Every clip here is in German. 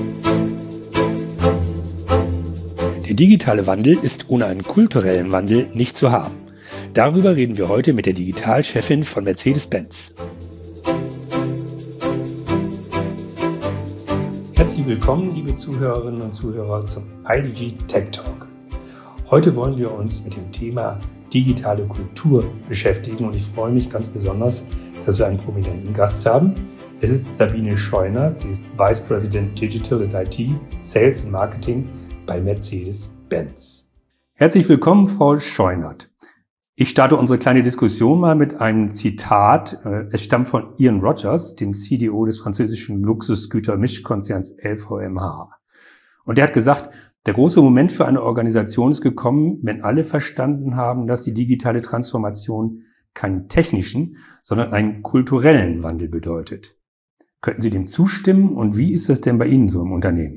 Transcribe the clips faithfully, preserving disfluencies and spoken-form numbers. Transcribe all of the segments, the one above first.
Der digitale Wandel ist ohne einen kulturellen Wandel nicht zu haben. Darüber reden wir heute mit der Digitalchefin von Mercedes-Benz. Herzlich willkommen, liebe Zuhörerinnen und Zuhörer, zum I D G Tech Talk. Heute wollen wir uns mit dem Thema digitale Kultur beschäftigen und ich freue mich ganz besonders, dass wir einen prominenten Gast haben. Es ist Sabine Scheunert, sie ist Vice President Digital and I T, Sales und Marketing bei Mercedes-Benz. Herzlich willkommen, Frau Scheunert. Ich starte unsere kleine Diskussion mal mit einem Zitat. Es stammt von Ian Rogers, dem C D O des französischen Luxusgüter-Mischkonzerns L V M H. Und der hat gesagt, der große Moment für eine Organisation ist gekommen, wenn alle verstanden haben, dass die digitale Transformation keinen technischen, sondern einen kulturellen Wandel bedeutet. Könnten Sie dem zustimmen und wie ist das denn bei Ihnen so im Unternehmen?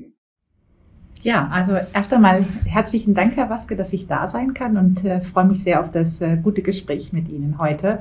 Ja, also erst einmal herzlichen Dank, Herr Waske, dass ich da sein kann und äh, freue mich sehr auf das äh, gute Gespräch mit Ihnen heute.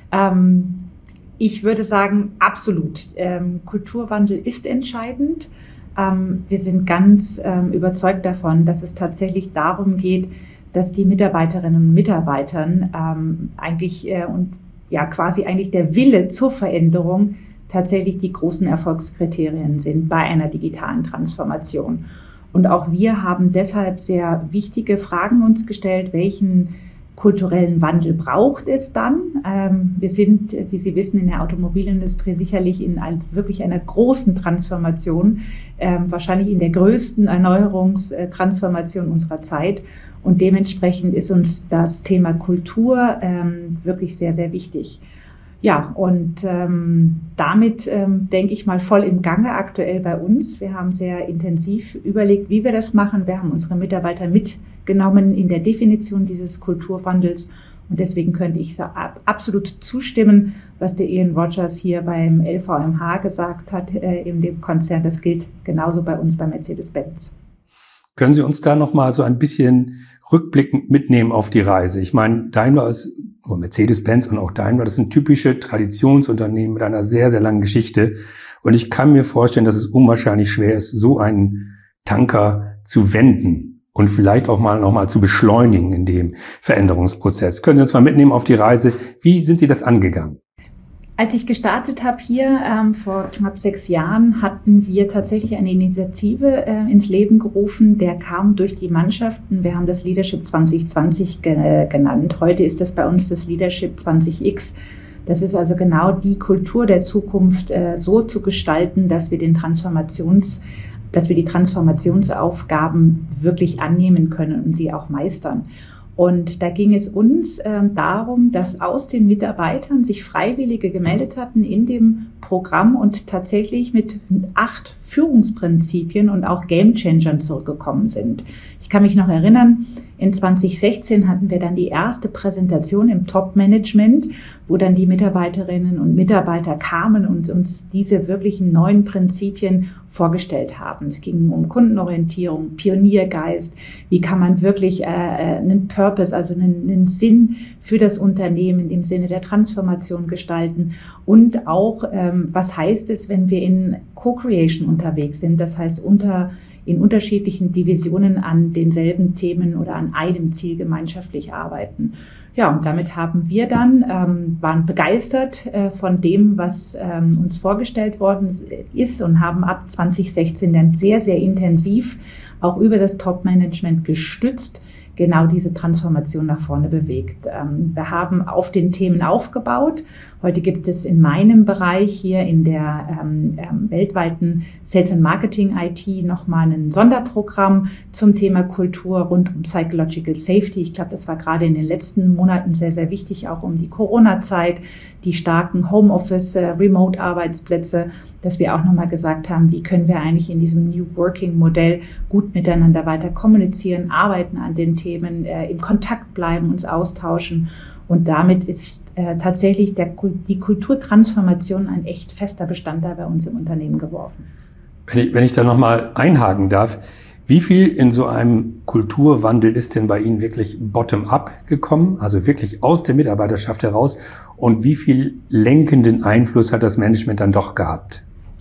Ähm, ich würde sagen, absolut. Ähm, Kulturwandel ist entscheidend. Ähm, wir sind ganz ähm, überzeugt davon, dass es tatsächlich darum geht, dass die Mitarbeiterinnen und Mitarbeitern ähm, eigentlich äh, und ja quasi eigentlich der Wille zur Veränderung tatsächlich die großen Erfolgskriterien sind bei einer digitalen Transformation. Und auch wir haben deshalb sehr wichtige Fragen uns gestellt, welchen kulturellen Wandel braucht es dann? Ähm, wir sind, wie Sie wissen, in der Automobilindustrie sicherlich in ein, wirklich einer großen Transformation, ähm, wahrscheinlich in der größten Erneuerungstransformation unserer Zeit. Und dementsprechend ist uns das Thema Kultur ähm, wirklich sehr, sehr wichtig. Ja, und ähm, damit ähm, denke ich mal voll im Gange aktuell bei uns. Wir haben sehr intensiv überlegt, wie wir das machen. Wir haben unsere Mitarbeiter mitgenommen in der Definition dieses Kulturwandels. Und deswegen könnte ich so ab, absolut zustimmen, was der Ian Rogers hier beim L V M H gesagt hat, äh, in dem Konzern. Das gilt genauso bei uns bei Mercedes-Benz. Können Sie uns da noch mal so ein bisschen rückblickend mitnehmen auf die Reise? Ich meine, Daimler ist, oder Mercedes-Benz und auch Daimler, das sind typische Traditionsunternehmen mit einer sehr, sehr langen Geschichte. Und ich kann mir vorstellen, dass es unwahrscheinlich schwer ist, so einen Tanker zu wenden und vielleicht auch mal noch mal zu beschleunigen in dem Veränderungsprozess. Können Sie uns mal mitnehmen auf die Reise? Wie sind Sie das angegangen? Als ich gestartet habe hier ähm, vor knapp sechs Jahren, hatten wir tatsächlich eine Initiative äh, ins Leben gerufen. Der kam durch die Mannschaften. Wir haben das Leadership zwanzig zwanzig ge- genannt. Heute ist das bei uns das Leadership zwanzig X. Das ist also genau die Kultur der Zukunft, äh, so zu gestalten, dass wir den Transformations, dass wir die Transformationsaufgaben wirklich annehmen können und sie auch meistern. Und da ging es uns äh, darum, dass aus den Mitarbeitern sich Freiwillige gemeldet hatten in dem Programm und tatsächlich mit acht Führungsprinzipien und auch Gamechangern zurückgekommen sind. Ich kann mich noch erinnern, in zwanzig sechzehn hatten wir dann die erste Präsentation im Top-Management, wo dann die Mitarbeiterinnen und Mitarbeiter kamen und uns diese wirklichen neuen Prinzipien vorgestellt haben. Es ging um Kundenorientierung, Pioniergeist, wie kann man wirklich äh, einen Purpose, also einen, einen Sinn für das Unternehmen im Sinne der Transformation gestalten und auch, ähm, was heißt es, wenn wir in Co-Creation unterwegs sind, das heißt unter in unterschiedlichen Divisionen an denselben Themen oder an einem Ziel gemeinschaftlich arbeiten. Ja, und damit haben wir dann, ähm, waren begeistert äh, von dem, was ähm, uns vorgestellt worden ist und haben ab zwanzig sechzehn dann sehr, sehr intensiv auch über das Top-Management gestützt, genau diese Transformation nach vorne bewegt. Ähm, wir haben auf den Themen aufgebaut. Heute gibt es in meinem Bereich hier in der ähm, ähm, weltweiten Sales and Marketing I T nochmal ein Sonderprogramm zum Thema Kultur rund um Psychological Safety. Ich glaube, das war gerade in den letzten Monaten sehr, sehr wichtig, auch um die Corona-Zeit, die starken Homeoffice, äh, Remote-Arbeitsplätze, dass wir auch nochmal gesagt haben, wie können wir eigentlich in diesem New Working-Modell gut miteinander weiter kommunizieren, arbeiten an den Themen, äh, im Kontakt bleiben, uns austauschen. Und damit ist äh, tatsächlich der, die Kulturtransformation ein echt fester Bestandteil bei uns im Unternehmen geworden. Wenn ich, wenn ich da nochmal einhaken darf, wie viel in so einem Kulturwandel ist denn bei Ihnen wirklich bottom-up gekommen, also wirklich aus der Mitarbeiterschaft heraus? Und wie viel lenkenden Einfluss hat das Management dann doch gehabt?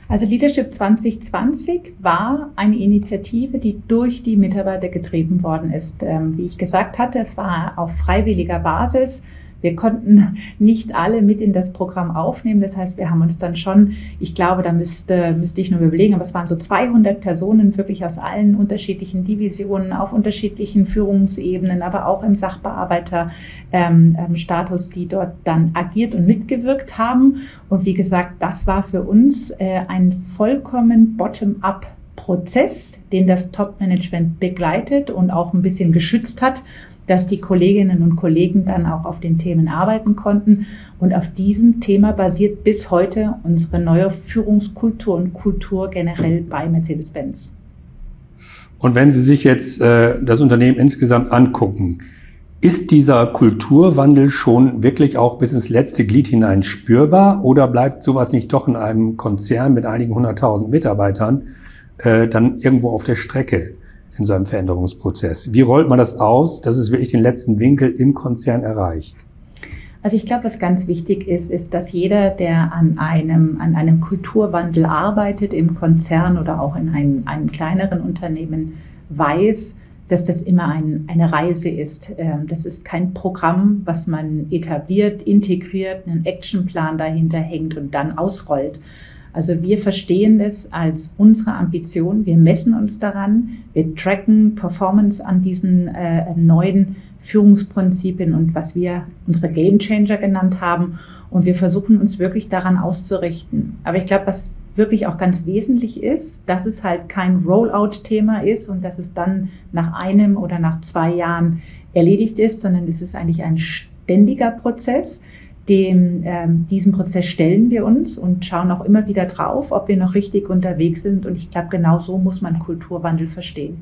Also Leadership zwanzig zwanzig war eine Initiative, die durch die Mitarbeiter getrieben worden ist. Ähm, wie ich gesagt hatte, es war auf freiwilliger Basis. Wir konnten nicht alle mit in das Programm aufnehmen. Das heißt, wir haben uns dann schon, ich glaube, da müsste, müsste ich nur überlegen, aber es waren so zweihundert Personen wirklich aus allen unterschiedlichen Divisionen, auf unterschiedlichen Führungsebenen, aber auch im Sachbearbeiterstatus, ähm, die dort dann agiert und mitgewirkt haben. Und wie gesagt, das war für uns äh, ein vollkommen bottom-up Prozess, den das Top-Management begleitet und auch ein bisschen geschützt hat, dass die Kolleginnen und Kollegen dann auch auf den Themen arbeiten konnten. Und auf diesem Thema basiert bis heute unsere neue Führungskultur und Kultur generell bei Mercedes-Benz. Und wenn Sie sich jetzt äh, das Unternehmen insgesamt angucken, ist dieser Kulturwandel schon wirklich auch bis ins letzte Glied hinein spürbar oder bleibt sowas nicht doch in einem Konzern mit einigen hunderttausend Mitarbeitern äh, dann irgendwo auf der Strecke in so einem Veränderungsprozess? Wie rollt man das aus, dass es wirklich den letzten Winkel im Konzern erreicht? Also ich glaube, was ganz wichtig ist, ist, dass jeder, der an einem, an einem Kulturwandel arbeitet, im Konzern oder auch in einem, einem kleineren Unternehmen, weiß, dass das immer ein, eine Reise ist. Das ist kein Programm, was man etabliert, integriert, einen Actionplan dahinter hängt und dann ausrollt. Also wir verstehen es als unsere Ambition. Wir messen uns daran. Wir tracken Performance an diesen äh, neuen Führungsprinzipien und was wir unsere Game Changer genannt haben. Und wir versuchen uns wirklich daran auszurichten. Aber ich glaube, was wirklich auch ganz wesentlich ist, dass es halt kein Rollout-Thema ist und dass es dann nach einem oder nach zwei Jahren erledigt ist, sondern es ist eigentlich ein ständiger Prozess. Dem, ähm, diesem Prozess stellen wir uns und schauen auch immer wieder drauf, ob wir noch richtig unterwegs sind. Und ich glaube, genau so muss man Kulturwandel verstehen.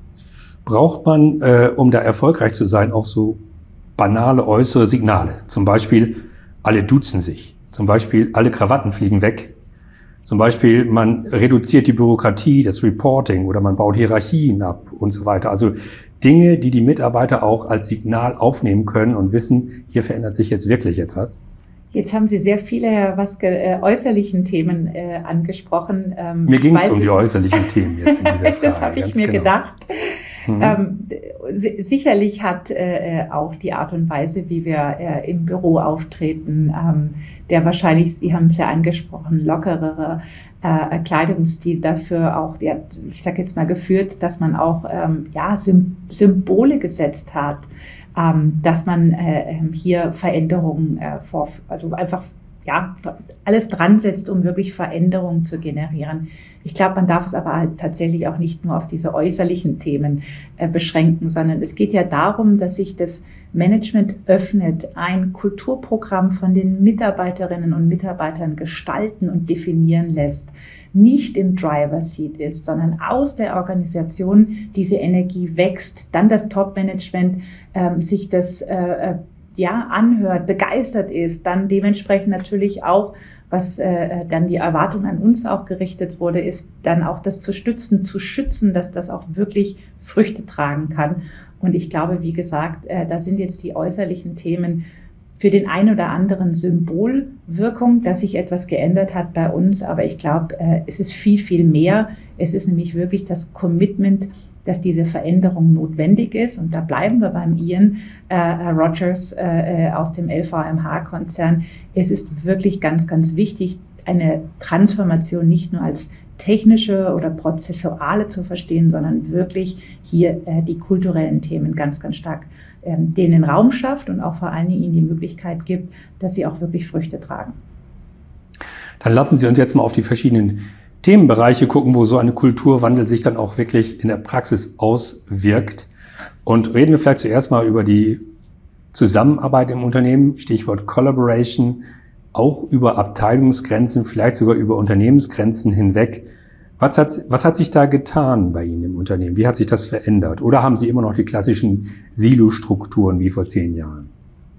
Braucht man, äh, um da erfolgreich zu sein, auch so banale äußere Signale? Zum Beispiel, alle duzen sich. Zum Beispiel, alle Krawatten fliegen weg. Zum Beispiel, man reduziert die Bürokratie, das Reporting oder man baut Hierarchien ab und so weiter. Also Dinge, die die Mitarbeiter auch als Signal aufnehmen können und wissen, hier verändert sich jetzt wirklich etwas. Jetzt haben Sie sehr viele was äh, äußerlichen Themen äh, angesprochen. Ähm, Mir ging es um die äußerlichen Themen jetzt in dieser Frage. Das habe ich mir genau. gedacht. Mhm. Ähm, sicherlich hat äh, auch die Art und Weise, wie wir äh, im Büro auftreten, ähm, der wahrscheinlich, Sie haben es ja angesprochen, lockerere äh, Kleidungsstil dafür auch, der, ich sage jetzt mal, geführt, dass man auch ähm, ja, Sym- Symbole gesetzt hat, ähm, dass man äh, hier Veränderungen äh, vor, also einfach ja, alles dran setzt, um wirklich Veränderungen zu generieren. Ich glaube, man darf es aber halt tatsächlich auch nicht nur auf diese äußerlichen Themen äh, beschränken, sondern es geht ja darum, dass sich das Management öffnet, ein Kulturprogramm von den Mitarbeiterinnen und Mitarbeitern gestalten und definieren lässt, nicht im Driver-Seat ist, sondern aus der Organisation diese Energie wächst, dann das Top-Management ähm, sich das äh, ja anhört, begeistert ist, dann dementsprechend natürlich auch, was äh, dann die Erwartung an uns auch gerichtet wurde, ist dann auch das zu stützen, zu schützen, dass das auch wirklich Früchte tragen kann. Und ich glaube, wie gesagt, äh, da sind jetzt die äußerlichen Themen für den einen oder anderen Symbolwirkung, dass sich etwas geändert hat bei uns. Aber ich glaube, äh, es ist viel, viel mehr. Es ist nämlich wirklich das Commitment, dass diese Veränderung notwendig ist. Und da bleiben wir beim Ian äh, Rogers äh, aus dem L V M H-Konzern. Es ist wirklich ganz, ganz wichtig, eine Transformation nicht nur als technische oder prozessuale zu verstehen, sondern wirklich hier äh, die kulturellen Themen ganz, ganz stark ähm, denen Raum schafft und auch vor allen Dingen ihnen die Möglichkeit gibt, dass sie auch wirklich Früchte tragen. Dann lassen Sie uns jetzt mal auf die verschiedenen Themenbereiche gucken, wo so ein Kulturwandel sich dann auch wirklich in der Praxis auswirkt. Und reden wir vielleicht zuerst mal über die Zusammenarbeit im Unternehmen, Stichwort Collaboration, auch über Abteilungsgrenzen, vielleicht sogar über Unternehmensgrenzen hinweg. Was hat, was hat sich da getan bei Ihnen im Unternehmen? Wie hat sich das verändert? Oder haben Sie immer noch die klassischen Silo-Strukturen wie vor zehn Jahren?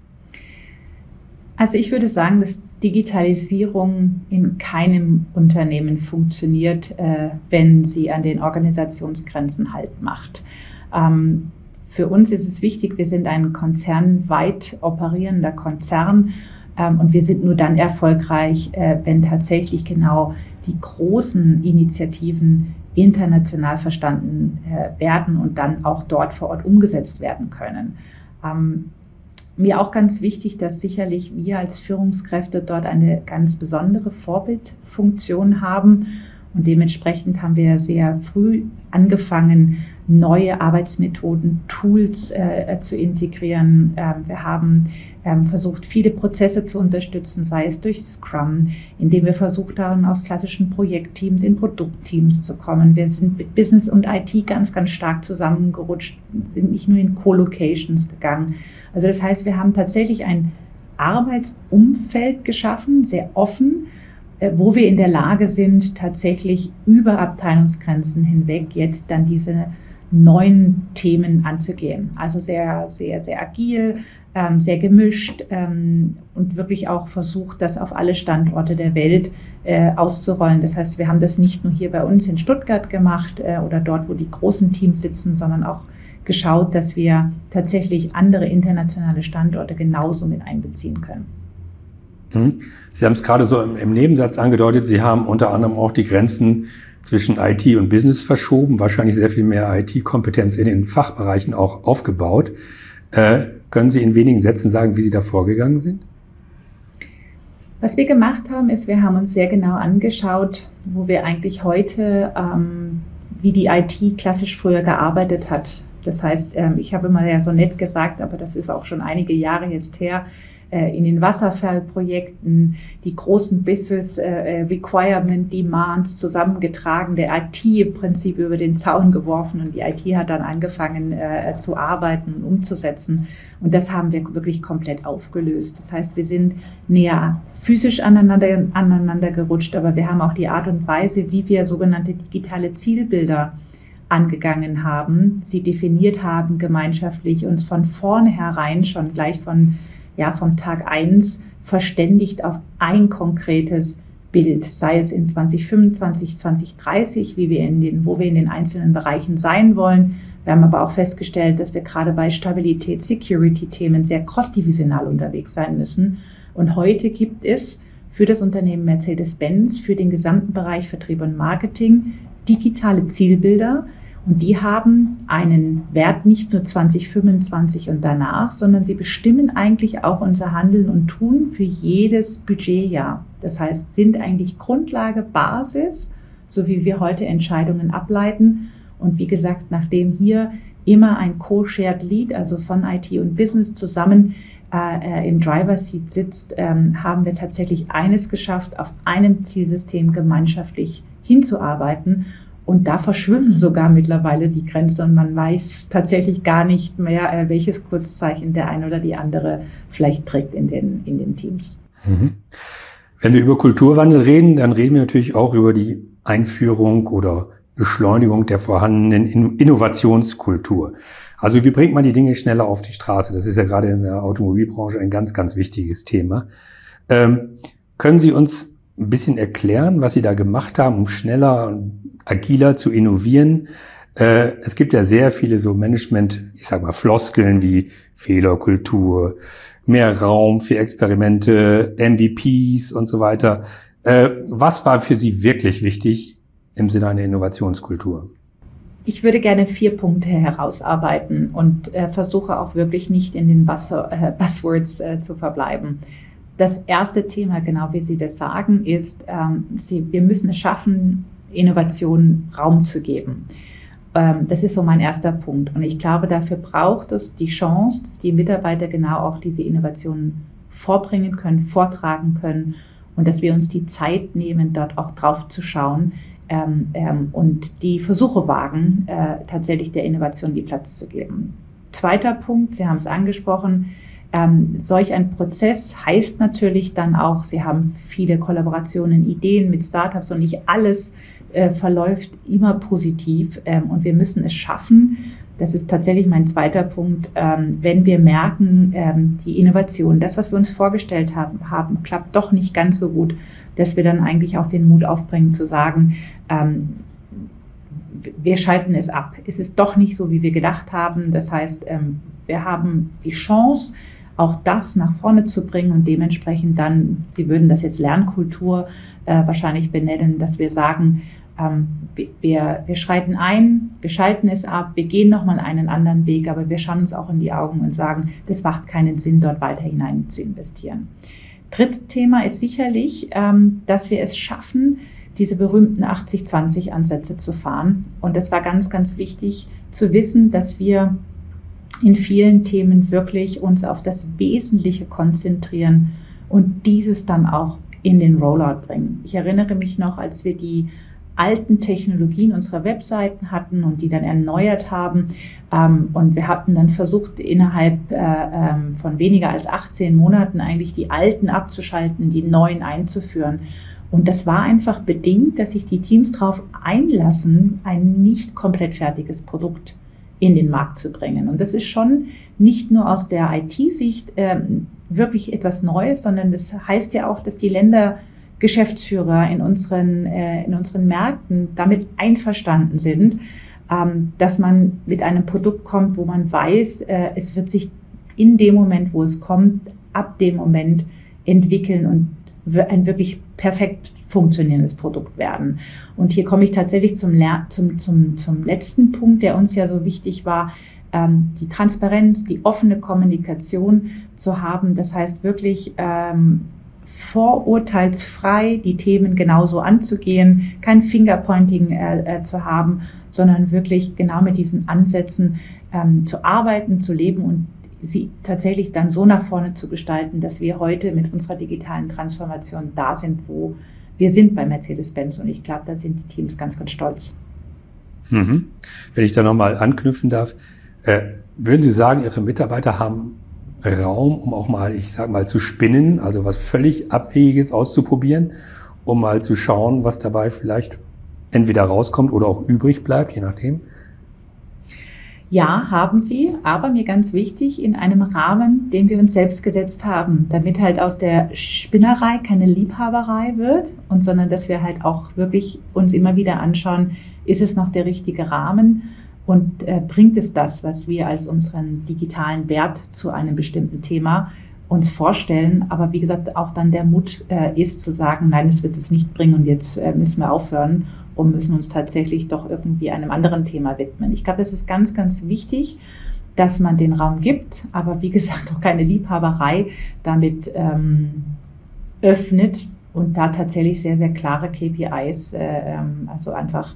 Also ich würde sagen, dass Digitalisierung in keinem Unternehmen funktioniert, äh, wenn sie an den Organisationsgrenzen Halt macht. Ähm, für uns ist es wichtig, wir sind ein konzernweit operierender Konzern ähm, und wir sind nur dann erfolgreich, äh, wenn tatsächlich genau die großen Initiativen international verstanden äh, werden und dann auch dort vor Ort umgesetzt werden können. Ähm, mir auch ganz wichtig, dass sicherlich wir als Führungskräfte dort eine ganz besondere Vorbildfunktion haben und dementsprechend haben wir sehr früh angefangen, neue Arbeitsmethoden, Tools äh, zu integrieren. Ähm, wir haben ähm, versucht, viele Prozesse zu unterstützen, sei es durch Scrum, indem wir versucht haben, aus klassischen Projektteams in Produktteams zu kommen. Wir sind mit Business und I T ganz, ganz stark zusammengerutscht, sind nicht nur in Co-Locations gegangen. Also das heißt, wir haben tatsächlich ein Arbeitsumfeld geschaffen, sehr offen, äh, wo wir in der Lage sind, tatsächlich über Abteilungsgrenzen hinweg jetzt dann diese neuen Themen anzugehen. Also sehr, sehr, sehr agil, ähm, sehr gemischt ähm, und wirklich auch versucht, das auf alle Standorte der Welt äh, auszurollen. Das heißt, wir haben das nicht nur hier bei uns in Stuttgart gemacht äh, oder dort, wo die großen Teams sitzen, sondern auch geschaut, dass wir tatsächlich andere internationale Standorte genauso mit einbeziehen können. Sie haben es gerade so im, im Nebensatz angedeutet, Sie haben unter anderem auch die Grenzen zwischen I T und Business verschoben, wahrscheinlich sehr viel mehr I T-Kompetenz in den Fachbereichen auch aufgebaut. Äh, können Sie in wenigen Sätzen sagen, wie Sie da vorgegangen sind? Was wir gemacht haben, ist, wir haben uns sehr genau angeschaut, wo wir eigentlich heute, ähm, wie die I T klassisch früher gearbeitet hat. Das heißt, ähm, ich habe immer ja so nett gesagt, aber das ist auch schon einige Jahre jetzt her, in den Wasserfallprojekten die großen Business äh, Requirement Demands zusammengetragen, der I T im Prinzip über den Zaun geworfen und die I T hat dann angefangen äh, zu arbeiten und umzusetzen. Und das haben wir wirklich komplett aufgelöst. Das heißt, wir sind näher physisch aneinander, aneinander gerutscht, aber wir haben auch die Art und Weise, wie wir sogenannte digitale Zielbilder angegangen haben, sie definiert haben gemeinschaftlich, uns von vornherein schon gleich von ja, vom Tag eins verständigt auf ein konkretes Bild, sei es in zwanzig fünfundzwanzig, zwanzig dreißig, wie wir in den, wo wir in den einzelnen Bereichen sein wollen. Wir haben aber auch festgestellt, dass wir gerade bei Stabilität, Security-Themen sehr cross-divisional unterwegs sein müssen. Und heute gibt es für das Unternehmen Mercedes-Benz, für den gesamten Bereich Vertrieb und Marketing digitale Zielbilder. Und die haben einen Wert nicht nur zwanzig fünfundzwanzig und danach, sondern sie bestimmen eigentlich auch unser Handeln und Tun für jedes Budgetjahr. Das heißt, sind eigentlich Grundlage, Basis, so wie wir heute Entscheidungen ableiten. Und wie gesagt, nachdem hier immer ein Co-Shared Lead, also von I T und Business zusammen äh, im Driver Seat sitzt, ähm, haben wir tatsächlich eines geschafft, auf einem Zielsystem gemeinschaftlich hinzuarbeiten. Und da verschwimmen sogar mittlerweile die Grenzen und man weiß tatsächlich gar nicht mehr, welches Kurzzeichen der eine oder die andere vielleicht trägt in den, in den Teams. Mhm. Wenn wir über Kulturwandel reden, dann reden wir natürlich auch über die Einführung oder Beschleunigung der vorhandenen Innovationskultur. Also wie bringt man die Dinge schneller auf die Straße? Das ist ja gerade in der Automobilbranche ein ganz, ganz wichtiges Thema. Ähm, können Sie uns ein bisschen erklären, was Sie da gemacht haben, um schneller und agiler zu innovieren? Äh, es gibt ja sehr viele so Management, ich sag mal Floskeln wie Fehlerkultur, mehr Raum für Experimente, M V Ps und so weiter. Äh, was war für Sie wirklich wichtig im Sinne einer Innovationskultur? Ich würde gerne vier Punkte herausarbeiten und äh, versuche auch wirklich nicht in den Buzz, äh, Buzzwords äh, zu verbleiben. Das erste Thema, genau wie Sie das sagen, ist, ähm, Sie, wir müssen es schaffen, Innovationen Raum zu geben. Ähm, das ist so mein erster Punkt. Und ich glaube, dafür braucht es die Chance, dass die Mitarbeiter genau auch diese Innovationen vorbringen können, vortragen können und dass wir uns die Zeit nehmen, dort auch drauf zu schauen ähm, ähm, und die Versuche wagen, äh, tatsächlich der Innovation die Platz zu geben. Zweiter Punkt, Sie haben es angesprochen, Ähm, solch ein Prozess heißt natürlich dann auch, Sie haben viele Kollaborationen, Ideen mit Startups und nicht alles äh, verläuft immer positiv. Ähm, und wir müssen es schaffen, das ist tatsächlich mein zweiter Punkt, ähm, wenn wir merken, ähm, die Innovation, das, was wir uns vorgestellt haben, haben, klappt doch nicht ganz so gut, dass wir dann eigentlich auch den Mut aufbringen zu sagen, ähm, wir schalten es ab. Es ist doch nicht so, wie wir gedacht haben. Das heißt, ähm, wir haben die Chance, auch das nach vorne zu bringen und dementsprechend dann, Sie würden das jetzt Lernkultur äh, wahrscheinlich benennen, dass wir sagen, ähm, wir, wir schreiten ein, wir schalten es ab, wir gehen nochmal einen anderen Weg, aber wir schauen uns auch in die Augen und sagen, das macht keinen Sinn, dort weiter hinein zu investieren. Drittes Thema ist sicherlich, ähm, dass wir es schaffen, diese berühmten achtzig zwanzig Ansätze zu fahren. Und das war ganz, ganz wichtig zu wissen, dass wir in vielen Themen wirklich uns auf das Wesentliche konzentrieren und dieses dann auch in den Rollout bringen. Ich erinnere mich noch, als wir die alten Technologien unserer Webseiten hatten und die dann erneuert haben. Ähm, und wir hatten dann versucht, innerhalb äh, ähm, von weniger als achtzehn Monaten eigentlich die alten abzuschalten, die neuen einzuführen. Und das war einfach bedingt, dass sich die Teams darauf einlassen, ein nicht komplett fertiges Produkt in den Markt zu bringen. Und das ist schon nicht nur aus der I T-Sicht äh, wirklich etwas Neues, sondern das heißt ja auch, dass die Ländergeschäftsführer in unseren, äh, in unseren Märkten damit einverstanden sind, ähm, dass man mit einem Produkt kommt, wo man weiß, äh, es wird sich in dem Moment, wo es kommt, ab dem Moment entwickeln und ein wirklich perfekt funktionierendes Produkt werden. Und hier komme ich tatsächlich zum, zum, zum, zum letzten Punkt, der uns ja so wichtig war, ähm, die Transparenz, die offene Kommunikation zu haben. Das heißt wirklich ähm, vorurteilsfrei die Themen genauso anzugehen, kein Fingerpointing äh, äh, zu haben, sondern wirklich genau mit diesen Ansätzen ähm, zu arbeiten, zu leben und sie tatsächlich dann so nach vorne zu gestalten, dass wir heute mit unserer digitalen Transformation da sind, wo wir sind bei Mercedes-Benz. Und ich glaube, da sind die Teams ganz, ganz stolz. Mhm. Wenn ich da nochmal anknüpfen darf, äh, würden Sie sagen, Ihre Mitarbeiter haben Raum, um auch mal, ich sage mal, zu spinnen, also was völlig Abwegiges auszuprobieren, um mal zu schauen, was dabei vielleicht entweder rauskommt oder auch übrig bleibt, je nachdem? Ja, haben sie, aber mir ganz wichtig, in einem Rahmen, den wir uns selbst gesetzt haben, damit halt aus der Spinnerei keine Liebhaberei wird, und sondern dass wir halt auch wirklich uns immer wieder anschauen, ist es noch der richtige Rahmen und äh, bringt es das, was wir als unseren digitalen Wert zu einem bestimmten Thema uns vorstellen. Aber wie gesagt, auch dann der Mut äh, ist zu sagen, nein, es wird es nicht bringen und jetzt äh, müssen wir aufhören und müssen uns tatsächlich doch irgendwie einem anderen Thema widmen. Ich glaube, das ist ganz, ganz wichtig, dass man den Raum gibt, aber wie gesagt, auch keine Liebhaberei damit ähm, öffnet und da tatsächlich sehr, sehr klare K P Is, äh, also einfach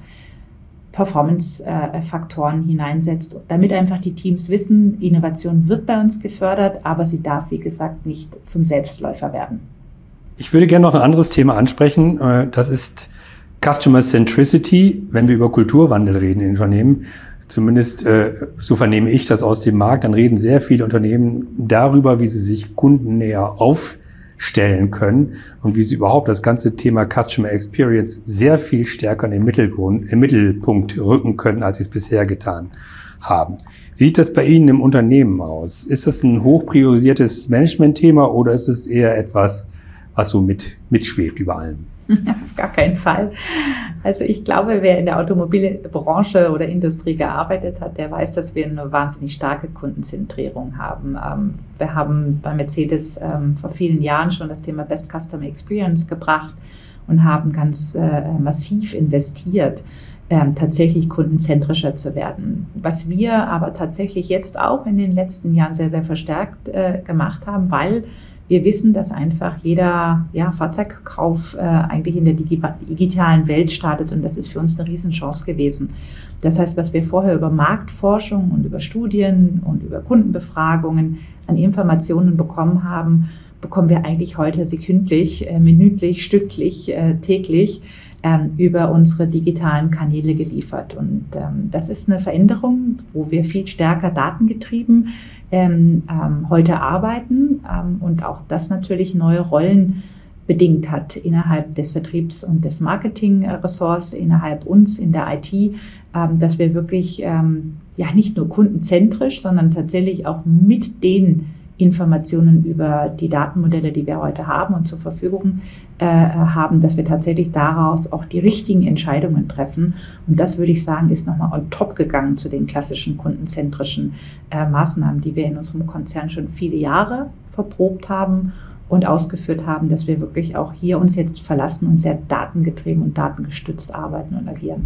Performance-Faktoren hineinsetzt, damit einfach die Teams wissen, Innovation wird bei uns gefördert, aber sie darf, wie gesagt, nicht zum Selbstläufer werden. Ich würde gerne noch ein anderes Thema ansprechen. Das ist Customer Centricity, wenn wir über Kulturwandel reden in Unternehmen. Zumindest so vernehme ich das aus dem Markt. Dann reden sehr viele Unternehmen darüber, wie sie sich kundennäher aufstellen können und wie sie überhaupt das ganze Thema Customer Experience sehr viel stärker in den Mittelgrund, im Mittelpunkt rücken können, als sie es bisher getan haben. Wie sieht das bei Ihnen im Unternehmen aus? Ist das ein hochpriorisiertes Management-Thema oder ist es eher etwas, was so mit, mitschwebt über allem? Auf gar keinen Fall. Also ich glaube, wer in der Automobilbranche oder Industrie gearbeitet hat, der weiß, dass wir eine wahnsinnig starke Kundenzentrierung haben. Wir haben bei Mercedes vor vielen Jahren schon das Thema Best Customer Experience gebracht und haben ganz massiv investiert, tatsächlich kundenzentrischer zu werden. Was wir aber tatsächlich jetzt auch in den letzten Jahren sehr, sehr verstärkt gemacht haben, weil wir wissen, dass einfach jeder ja, Fahrzeugkauf äh, eigentlich in der digi- digitalen Welt startet und das ist für uns eine Riesenchance gewesen. Das heißt, was wir vorher über Marktforschung und über Studien und über Kundenbefragungen an Informationen bekommen haben, bekommen wir eigentlich heute sekündlich, äh, minütlich, stündlich, äh, täglich ähm, über unsere digitalen Kanäle geliefert. Und ähm, das ist eine Veränderung, wo wir viel stärker datengetrieben Ähm, ähm, heute arbeiten ähm, und auch das natürlich neue Rollen bedingt hat innerhalb des Vertriebs- und des Marketing-Ressorts, innerhalb uns in der I T, ähm, dass wir wirklich ähm, ja nicht nur kundenzentrisch, sondern tatsächlich auch mit den Informationen über die Datenmodelle, die wir heute haben und zur Verfügung äh, haben, dass wir tatsächlich daraus auch die richtigen Entscheidungen treffen. Und das, würde ich sagen, ist nochmal on top gegangen zu den klassischen kundenzentrischen äh, Maßnahmen, die wir in unserem Konzern schon viele Jahre verprobt haben und ausgeführt haben, dass wir wirklich auch hier uns jetzt verlassen und sehr datengetrieben und datengestützt arbeiten und agieren.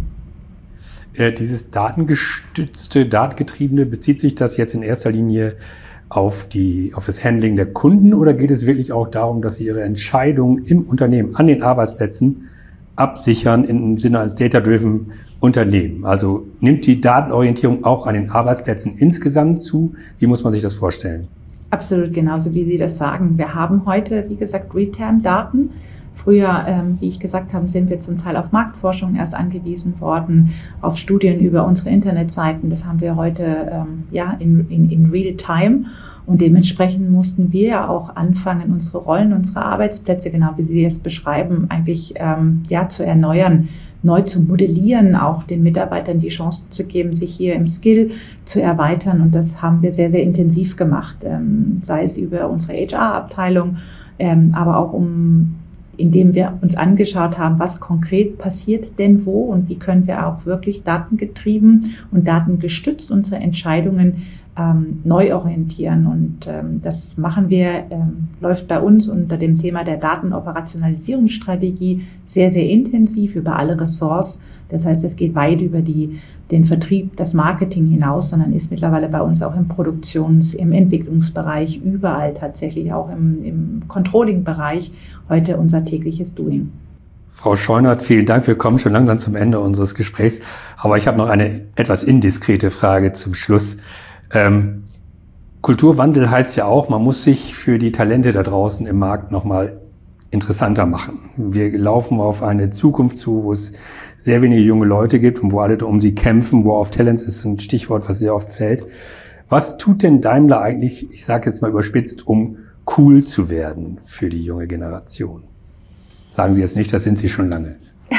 Äh, dieses datengestützte, datengetriebene, bezieht sich das jetzt in erster Linie auf die, auf das Handling der Kunden oder geht es wirklich auch darum, dass Sie Ihre Entscheidungen im Unternehmen, an den Arbeitsplätzen absichern im Sinne eines Data-Driven Unternehmen? Also nimmt die Datenorientierung auch an den Arbeitsplätzen insgesamt zu? Wie muss man sich das vorstellen? Absolut genauso, wie Sie das sagen. Wir haben heute, wie gesagt, Real-Time-Daten. Früher, ähm, wie ich gesagt habe, sind wir zum Teil auf Marktforschung erst angewiesen worden, auf Studien über unsere Internetseiten. Das haben wir heute ähm, ja in, in, in Real-Time. Und dementsprechend mussten wir ja auch anfangen, unsere Rollen, unsere Arbeitsplätze, genau wie Sie jetzt beschreiben, eigentlich ähm, ja zu erneuern, neu zu modellieren, auch den Mitarbeitern die Chance zu geben, sich hier im Skill zu erweitern. Und das haben wir sehr, sehr intensiv gemacht, ähm, sei es über unsere H R-Abteilung, ähm, aber auch um, indem wir uns angeschaut haben, was konkret passiert denn wo und wie können wir auch wirklich datengetrieben und datengestützt unsere Entscheidungen ähm, neu orientieren. Und ähm, das machen wir, ähm, läuft bei uns unter dem Thema der Datenoperationalisierungsstrategie sehr, sehr intensiv über alle Ressorts. Das heißt, es geht weit über die, den Vertrieb, das Marketing hinaus, sondern ist mittlerweile bei uns auch im Produktions-, im Entwicklungsbereich, überall tatsächlich auch im, im Controlling-Bereich heute unser tägliches Doing. Frau Scheunert, vielen Dank. Wir kommen schon langsam zum Ende unseres Gesprächs. Aber ich habe noch eine etwas indiskrete Frage zum Schluss. Ähm, Kulturwandel heißt ja auch, man muss sich für die Talente da draußen im Markt nochmal interessanter machen. Wir laufen auf eine Zukunft zu, wo es sehr wenige junge Leute gibt und wo alle um sie kämpfen, wo auf Talents ist ein Stichwort, was sehr oft fällt. Was tut denn Daimler eigentlich, ich sage jetzt mal überspitzt, um cool zu werden für die junge Generation? Sagen Sie jetzt nicht, das sind Sie schon lange.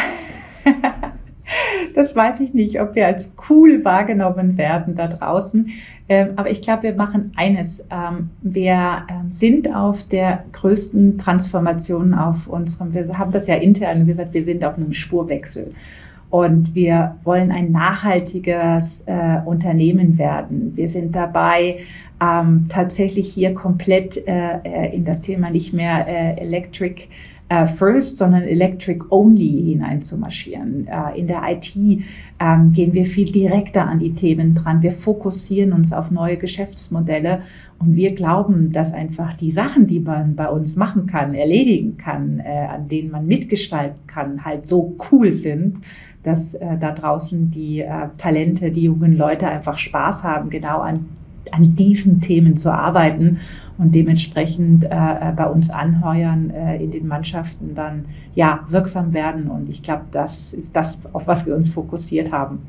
Das weiß ich nicht, ob wir als cool wahrgenommen werden da draußen. Aber ich glaube, wir machen eines. Wir sind auf der größten Transformation auf unserem, wir haben das ja intern gesagt, wir sind auf einem Spurwechsel. Und wir wollen ein nachhaltiges äh, Unternehmen werden. Wir sind dabei, ähm, tatsächlich hier komplett äh, in das Thema nicht mehr äh, Electric äh, First, sondern Electric Only hineinzumarschieren. Äh, in der I T ähm, gehen wir viel direkter an die Themen dran. Wir fokussieren uns auf neue Geschäftsmodelle. Und wir glauben, dass einfach die Sachen, die man bei uns machen kann, erledigen kann, äh, an denen man mitgestalten kann, halt so cool sind, dass äh, da draußen die äh, Talente, die jungen Leute einfach Spaß haben, genau an, an diesen Themen zu arbeiten und dementsprechend äh, bei uns anheuern, äh, in den Mannschaften dann ja wirksam werden. Und ich glaube, das ist das, auf was wir uns fokussiert haben.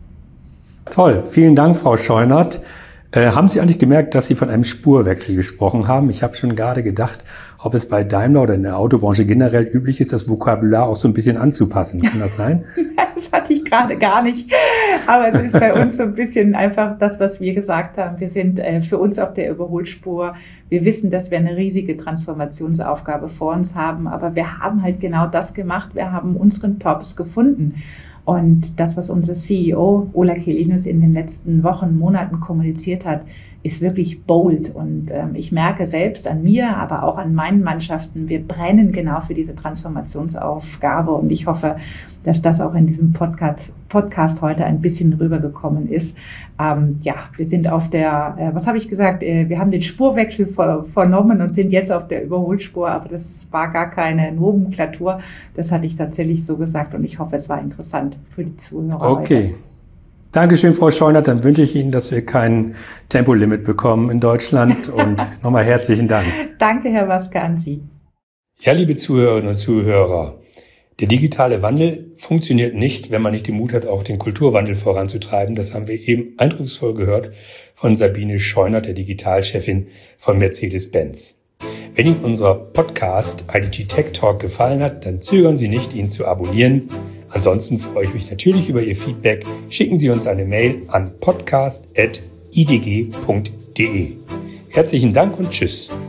Toll, vielen Dank, Frau Scheunert. Äh, haben Sie eigentlich gemerkt, dass Sie von einem Spurwechsel gesprochen haben? Ich habe schon gerade gedacht, ob es bei Daimler oder in der Autobranche generell üblich ist, das Vokabular auch so ein bisschen anzupassen. Kann das sein? Das hatte ich gerade gar nicht. Aber es ist bei uns so ein bisschen einfach das, was wir gesagt haben. Wir sind äh, für uns auf der Überholspur. Wir wissen, dass wir eine riesige Transformationsaufgabe vor uns haben. Aber wir haben halt genau das gemacht. Wir haben unseren Purpose gefunden. Und das, was unser C E O Ola Källenius in den letzten Wochen, Monaten kommuniziert hat, ist wirklich bold. Und ähm, ich merke selbst an mir, aber auch an meinen Mannschaften, wir brennen genau für diese Transformationsaufgabe. Und ich hoffe, dass das auch in diesem Podcast, Podcast heute ein bisschen rübergekommen ist. Ähm, ja, wir sind auf der, äh, was habe ich gesagt, äh, wir haben den Spurwechsel vor, vernommen und sind jetzt auf der Überholspur, aber das war gar keine Nomenklatur. Das hatte ich tatsächlich so gesagt und ich hoffe, es war interessant für die Zuhörer. Okay. Heute. Dankeschön, Frau Scheunert. Dann wünsche ich Ihnen, dass wir kein Tempolimit bekommen in Deutschland und nochmal herzlichen Dank. Danke, Herr Waske, an Sie. Ja, liebe Zuhörerinnen und Zuhörer, der digitale Wandel funktioniert nicht, wenn man nicht den Mut hat, auch den Kulturwandel voranzutreiben. Das haben wir eben eindrucksvoll gehört von Sabine Scheunert, der Digitalchefin von Mercedes-Benz. Wenn Ihnen unser Podcast I D G Tech Talk gefallen hat, dann zögern Sie nicht, ihn zu abonnieren. Ansonsten freue ich mich natürlich über Ihr Feedback. Schicken Sie uns eine Mail an podcast at i d g punkt d e. Herzlichen Dank und tschüss.